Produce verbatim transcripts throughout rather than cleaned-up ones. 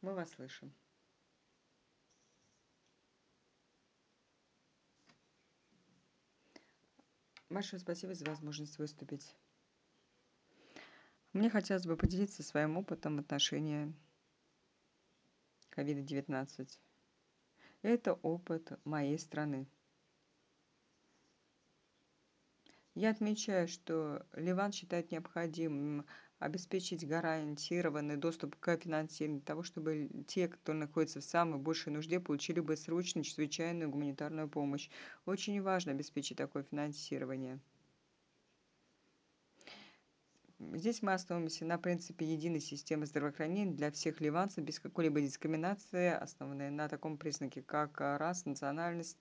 Мы вас слышим. Большое спасибо за возможность выступить. Мне хотелось бы поделиться своим опытом в отношении ковид девятнадцать. Это опыт моей страны. Я отмечаю, что Ливан считает необходимым обеспечить гарантированный доступ к финансированию для того, чтобы те, кто находится в самой большей нужде, получили бы срочную, чрезвычайную гуманитарную помощь. Очень важно обеспечить такое финансирование. Здесь мы основываемся на принципе единой системы здравоохранения для всех ливанцев без какой-либо дискриминации, основанной на таком признаке, как раса, национальность,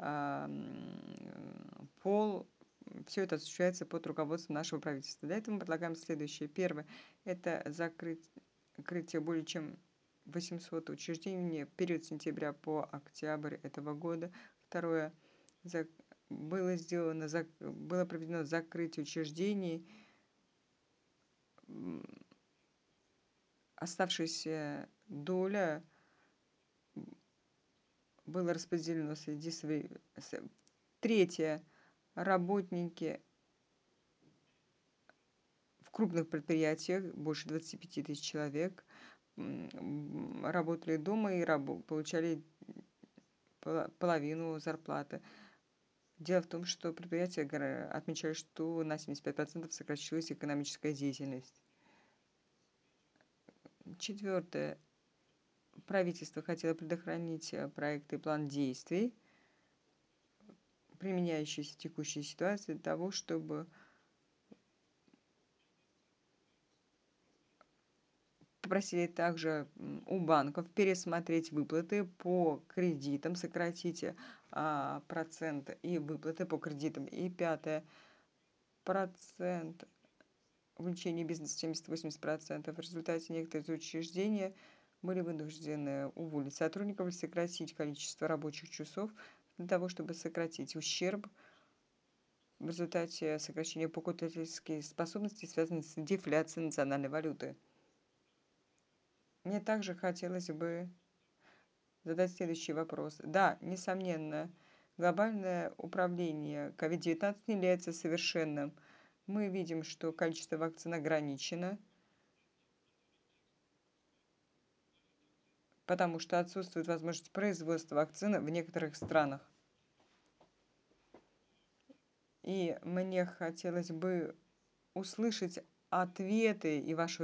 пол. Все это осуществляется под руководством нашего правительства. Для этого мы предлагаем следующее. Первое – это закрыть, закрытие более чем восемьсот учреждений в период с сентября по октябрь этого года. Второе – было сделано, было проведено закрытие учреждений. Оставшаяся доля была распределена среди своих. Третье. Работники в крупных предприятиях, больше двадцати пяти тысяч человек, работали дома и получали половину зарплаты. Дело в том, что предприятия отмечают, что на семьдесят пять процентов сокращилась экономическая деятельность. Четвертое. Правительство хотело предохранить проекты и план действий, применяющиеся в текущей ситуации, для того, чтобы попросили также у банков пересмотреть выплаты по кредитам, сократить а, процент и выплаты по кредитам. И пятое. Процент увеличения бизнеса семьдесят-восемьдесят процентов. В результате некоторые учреждения были вынуждены уволить сотрудников и сократить количество рабочих часов для того, чтобы сократить ущерб в результате сокращения покупательской способности, связанной с дефляцией национальной валюты. Мне также хотелось бы задать следующий вопрос. Да, несомненно, глобальное управление ковид девятнадцать не является совершенным. Мы видим, что количество вакцин ограничено, потому что отсутствует возможность производства вакцины в некоторых странах. И мне хотелось бы услышать ответы и вашу